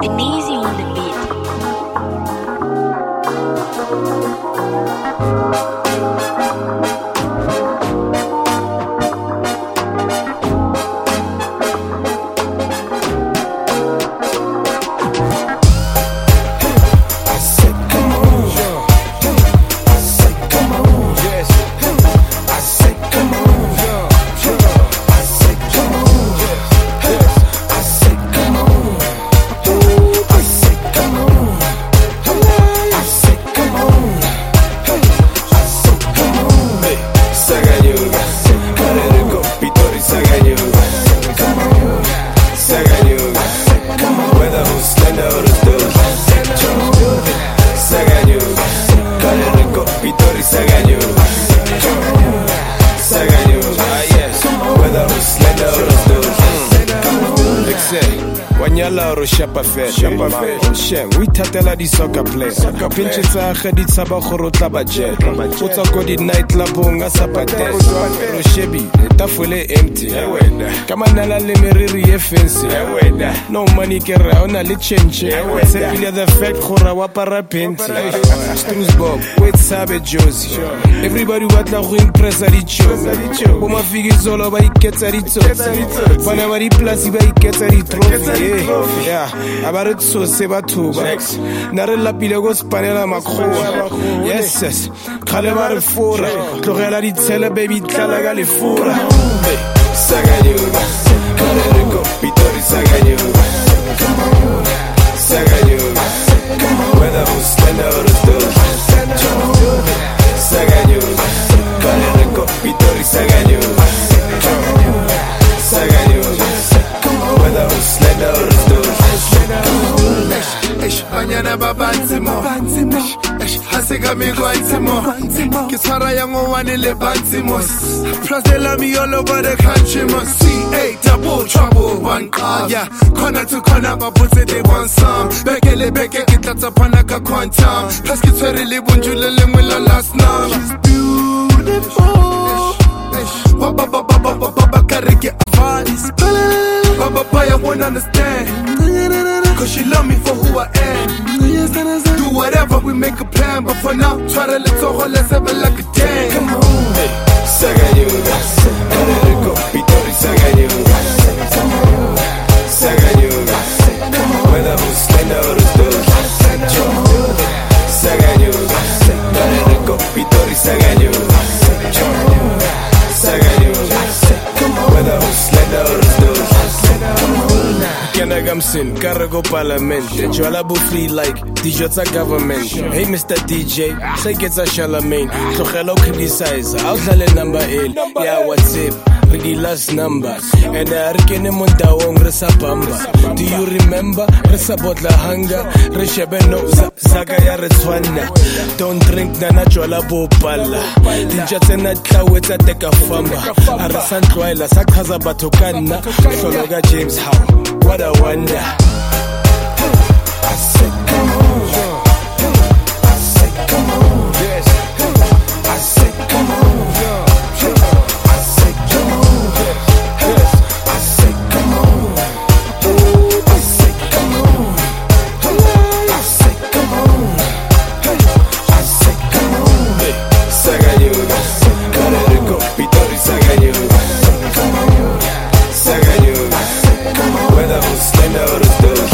Easy on the beat. Wanyala ro shapa fish Shem, we tatela di soccer player Pinche tsa khadi tsaba khoro tla ba jet Utsa go di night labonga sapate Ro shebi, tafule empty Kama nala le meriri ye fancy No money ke ra ona le change Sepile the fact khora wa para penti Stum's Bob, wait sabe Josie Everybody batla go impress a di cho Bo ma figi zolo ba iketsa di tsotsi Bana ba di place ba iketsa di trophy Yeah, about so sebatuba. Nare lapile go spanela makgoa. Yes, khale ba re fora. Tlogela di tshele baby tlala ga le fora. Saganyuga, khale re go pitori saganyuga. Saganyuga, whether who stand or do. Saganyuga, khale re go pitori saganyuga. Saganyuga, whether who stand or do. Banyana babanzimo Hasega mi guanzimo Kisara yango wani le banzimos Plus they love me all over the country must C-A double trouble one car Yeah, corner to corner but put it they want some Bekele beke kitata panaka quantum Plus kitwere li bunjule le mwila last name She's beautiful Baba kareke advice Baba I won't understand Cause she love me for who I am Do whatever, we make a plan But for now, try to let's all let's have it like a damn Come on Saganyuga Kareriko Pitori Saganyuga Saganyuga Whether who's slender or who's dude Saganyuga Kareriko Pitori Saganyuga Saganyuga Whether who's slender or who's dude Gamsin, Cargo Parliament. Joala free like DJ's a government. Hey Mr. DJ, say it's a Charlemagne. So hello criticize. Outlaw number 8. Yeah, what's it? The last number. And I reckon him on the wrong Resabamba. Do you remember? Resabotla hunger. Reshabeno Zagaya Reswana. Don't drink Nana Joala Bopala. DJ's a nut cloud at take a famba. Arasan Twaila Sakaza Batokana. Sologa James Howe. What a wonder. I said, come on. I said, come on. Yes. I said, come on. I said, come on. Yes. I said, come on. I said, come on. I said, come on. I said, come on. Saganyuga. Kareriko Pitori Saganyuga. Saganyuga. Whether who's slender or who's dude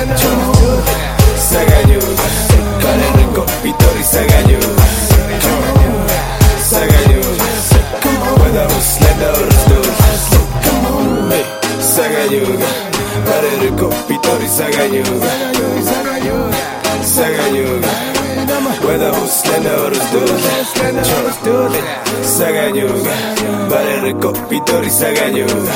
Saganyuga Kareriko Pitori Saganyuga Saganyuga Whether who's slender or who's dude Saganyuga Kareriko Pitori Saganyuga Saganyuga Whether who's slender or who's dude Saganyuga Kareriko Pitori Saganyuga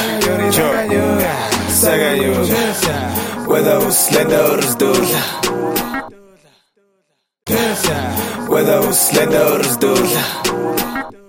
Saganyuga, whether who's slender or who's dude. Whether who's slender or who's dude.